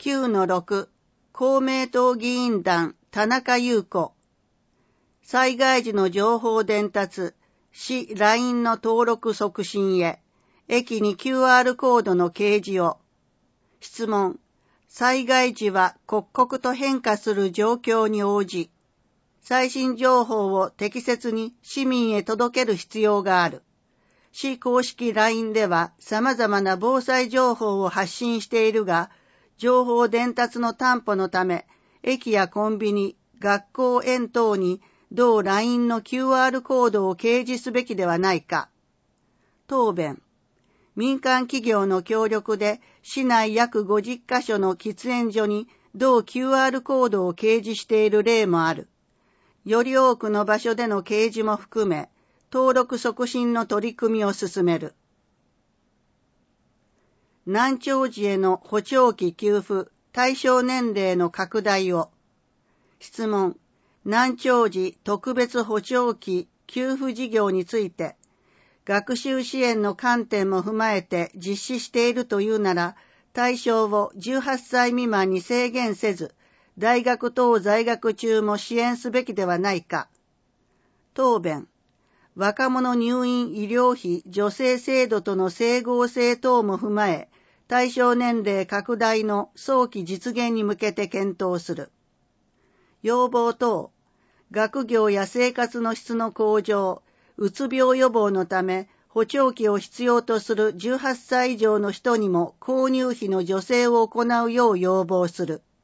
9-6 公明党議員団田中優子。災害時の情報伝達、市 LINE の登録促進へ、駅に QR コードの掲示を。質問。災害時は刻々と変化する状況に応じ、最新情報を適切に市民へ届ける必要がある。市公式 LINE では様々な防災情報を発信しているが、情報伝達の担保のため、駅やコンビニ、学校園等に同 LINE の QR コードを掲示すべきではないか。答弁。民間企業の協力で市内約50カ所の喫煙所に同 QR コードを掲示している例もある。より多くの場所での掲示も含め、登録促進の取り組みを進める。難聴児への補聴器給付対象年齢の拡大を。質問。難聴児特別補聴器給付事業について、学習支援の観点も踏まえて実施しているというなら、対象を18歳未満に制限せず、大学等在学中も支援すべきではないか。答弁。若者入院医療費助成制度との整合性等も踏まえ、対象年齢拡大の早期実現に向けて検討する。要望等。学業や生活の質の向上、うつ病予防のため、補聴器を必要とする18歳以上の人にも購入費の助成を行うよう要望する。